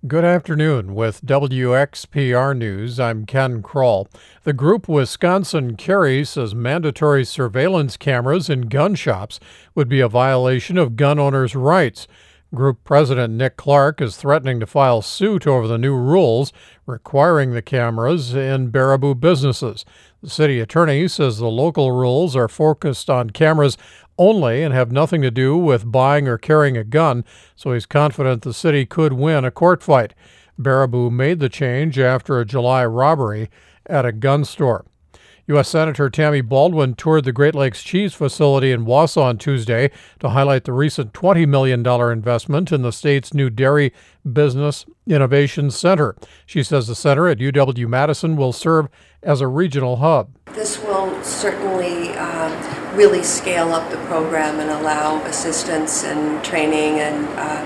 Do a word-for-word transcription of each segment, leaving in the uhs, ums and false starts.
Good afternoon. With W X P R News, I'm Ken Kroll. The group Wisconsin Carry says mandatory surveillance cameras in gun shops would be a violation of gun owners' rights. Group President Nick Clark is threatening to file suit over the new rules requiring the cameras in Baraboo businesses. The city attorney says the local rules are focused on cameras only and have nothing to do with buying or carrying a gun, so he's confident the city could win a court fight. Baraboo made the change after a July robbery at a gun store. U S Senator Tammy Baldwin toured the Great Lakes Cheese facility in Wausau on Tuesday to highlight the recent twenty million dollars investment in the state's new Dairy Business Innovation Center. She says the center at U W-Madison will serve as a regional hub. This will certainly um, really scale up the program and allow assistance and training and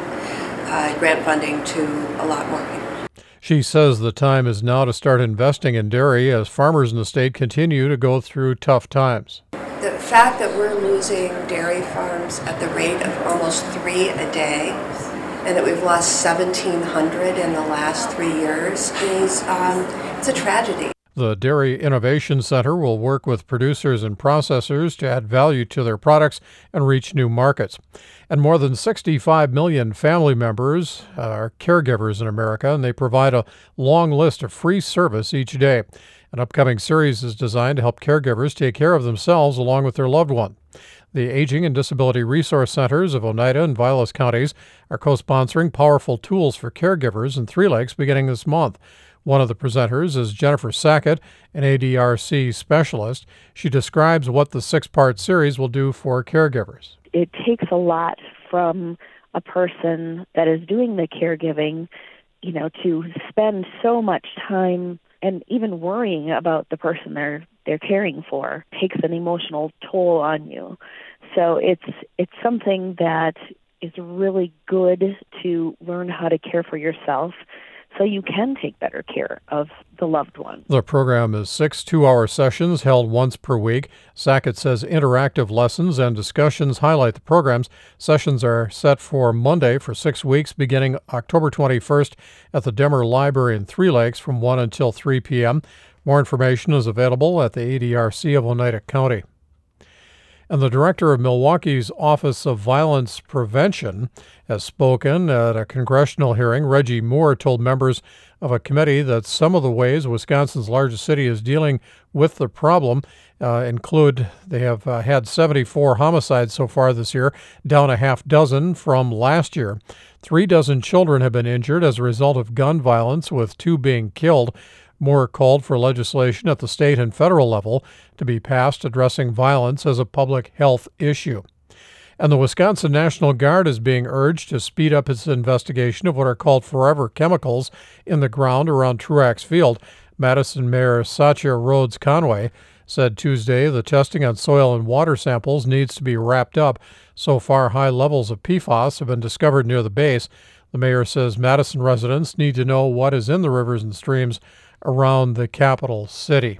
uh, uh, grant funding to a lot more people. She says the time is now to start investing in dairy as farmers in the state continue to go through tough times. The fact that we're losing dairy farms at the rate of almost three a day and that we've lost seventeen hundred in the last three years is um, it's a tragedy. The Dairy Innovation Center will work with producers and processors to add value to their products and reach new markets. And more than sixty-five million family members are caregivers in America, and they provide a long list of free service each day. An upcoming series is designed to help caregivers take care of themselves along with their loved one. The Aging and Disability Resource Centers of Oneida and Vilas counties are co-sponsoring Powerful Tools for Caregivers in Three Lakes beginning this month. One of the presenters is Jennifer Sackett, an A D R C specialist. She describes what the six-part series will do for caregivers. It takes a lot from a person that is doing the caregiving, you know, to spend so much time and even worrying about the person they're they're caring for takes an emotional toll on you. So it's it's something that is really good to learn how to care for yourself, so you can take better care of the loved one. The program is six two-hour sessions held once per week. Sackett says interactive lessons and discussions highlight the programs. Sessions are set for Monday for six weeks beginning October twenty-first at the Demmer Library in Three Lakes from one until three p.m. More information is available at the A D R C of Oneida County. And the director of Milwaukee's Office of Violence Prevention has spoken at a congressional hearing. Reggie Moore told members of a committee that some of the ways Wisconsin's largest city is dealing with the problem uh, include they have uh, had seventy-four homicides so far this year, down a half dozen from last year. Three dozen children have been injured as a result of gun violence, with two being killed. Moore called for legislation at the state and federal level to be passed addressing violence as a public health issue. And the Wisconsin National Guard is being urged to speed up its investigation of what are called forever chemicals in the ground around Truax Field. Madison Mayor Satya Rhodes Conway said Tuesday the testing on soil and water samples needs to be wrapped up. So far, high levels of P FAS have been discovered near the base. The mayor says Madison residents need to know what is in the rivers and streams around the capital city.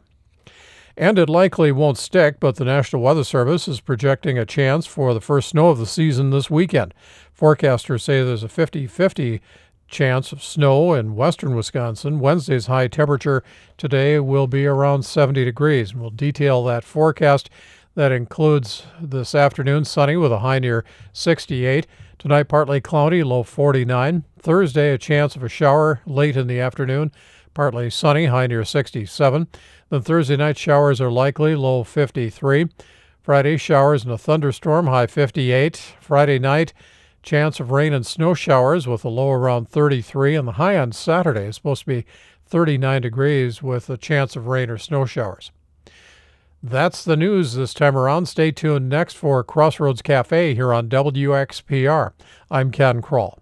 And it likely won't stick, but the National Weather Service is projecting a chance for the first snow of the season this weekend. Forecasters say there's a fifty-fifty chance of snow in western Wisconsin. Wednesday's high temperature today will be around seventy degrees. We'll detail that forecast. That includes this afternoon sunny with a high near sixty-eight. Tonight partly cloudy, low forty-nine. Thursday a chance of a shower late in the afternoon. Partly sunny, high near sixty-seven. Then Thursday night showers are likely, low fifty-three. Friday showers and a thunderstorm, high fifty-eight. Friday night, chance of rain and snow showers with a low around thirty-three. And the high on Saturday is supposed to be thirty-nine degrees with a chance of rain or snow showers. That's the news this time around. Stay tuned next for Crossroads Cafe here on W X P R. I'm Ken Kroll.